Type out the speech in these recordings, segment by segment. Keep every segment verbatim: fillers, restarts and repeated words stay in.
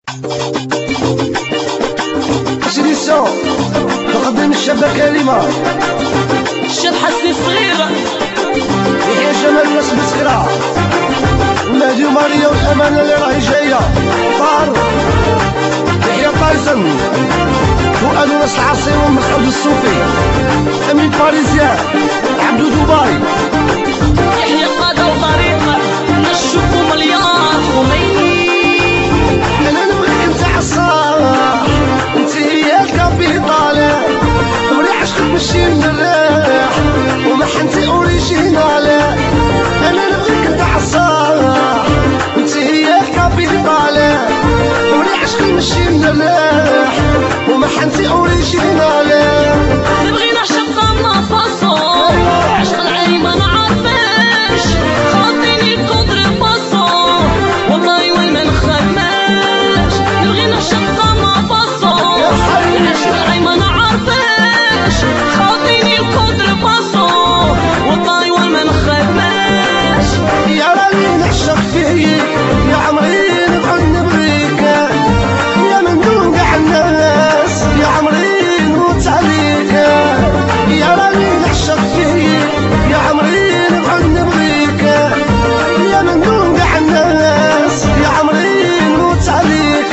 سيديسيون تقدم الشابة كلمة الشاب حسني صغيرة يحيى جمال الناس مسكرة ونادي وماريا والأمانة اللي راهي جاية طار يحيى قاسم فؤاد وناس العاصمة ومسعود الصوفي أمين باريزيان عبدو دبي يحيى قادة وطريقة نشوفو مليار خميني. أنا نبغيك انت عالصاح انت هي الكابيطال مريح عشقك ماشي من الريح وما حنتي اوريجينال. أنا نبغيك انت عالصاح انت هي الكابيطال مريح عشقك ماشي من الريح وما حنتي اوريجينال. نبغي نعشق ضمنا فاصو عشق العالي ما نعرفش خاطيني بقدر فاصو والله وين ما نخماش. نبغي نعشق ضمنا فاصو عشق العالي ما نعرفش خاطيني بقدر فاصو والله وين ما نخماش. يا راني نعشق فيك يا عمري نبغي نبغيك يا من دون كاع الناس يا عمري نموت عليك. يا راني نعشق فيك يا عمري نبغي نبغيك يا من دون كاع الناس يا عمري نموت عليك.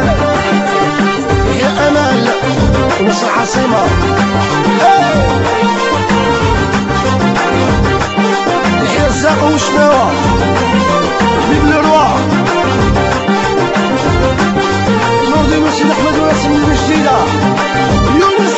يا امال مصر عاصمة يحيى الزاق وشناوة بن الروا نور دي مسيد احمد وراسم الجديدة يونس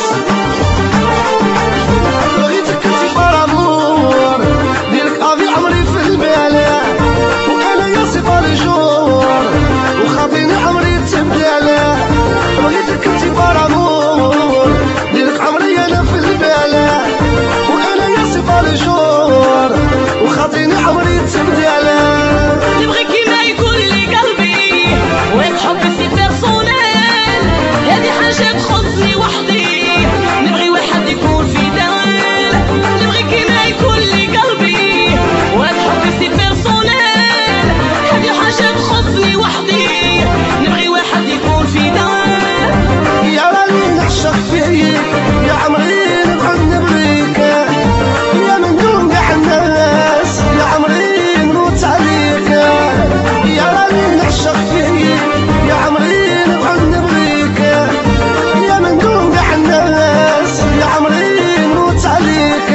بغيتك انتي بارامور ديالك افي عمري في البال وانا يا صفا لجور وخاطيني عمري تبدال. بغيتك انتي بارامور ديالك عمري انا في البال وانا يا صفا لجور وخاطيني عمري تبدال. نبغي كيما يكون لي قلبي وين حبي سي بيرسونيل هذه حاجة تخصني وحدي. نبغي واحد يكون في دال نبغي كيما يكون لي قلبي وين حبي سي بيرسونيل هذه حاجة تخصني وحدي. نبغي واحد يكون في دال. يا راني نعشق فيك يا عمري نبغي نبغيك يا من دون كاع الناس يا عمري نموت عليك. يا راني نعشق فيك يا عمري نبغي نبغيك يا من دون كاع الناس يا عمري نموت عليك.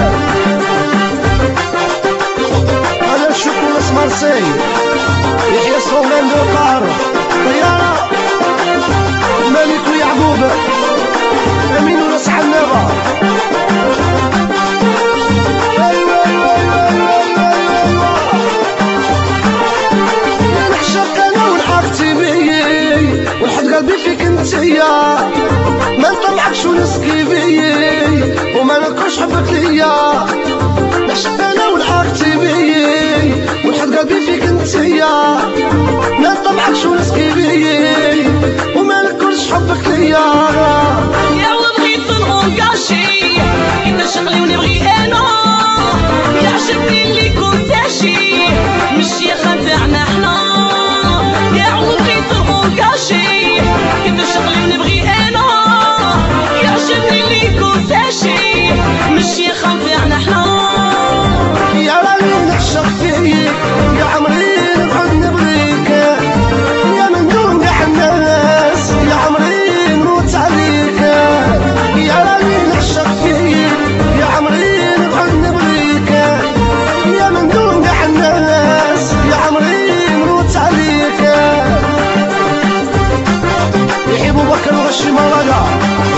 انا نشوفو ناس مارسي يحيى صوغان دو القاهرة طيارة مالك ويعقوب امين وناس حنابة. ايوا ايوا ايوا ايوا ايوا يا نعشق انا ولحقتي بيي وحد قلبي فيك انتيا ما نطمعكش ونسقي بيي وما نلقاش حبك ليا. نعشق انا ولحقتي بيي وحد قلبي فيك انتيا ما نطمعكش ونسقي بيي وما نلقاش حبك ليا. يا وبغيت نونكاشي انت شغلي ونبغي انا يعجبني اللي كنت عشي مش يا خدعنا احنا. يا وبغيت نونكاشي انت شغلي ونبغي انا يعجبني اللي كنت عشي مش يا خدعنا احنا. يا راني نعشق فيك يا عمري نبغي نبغيك يا من دون كاع الناس يا عمري نموت عليك. يا راني نعشق فيك يا عمري نبغي نبغيك يا من دون كاع الناس يا عمري نموت عليك. يحيى بو بكر وغشي مراقة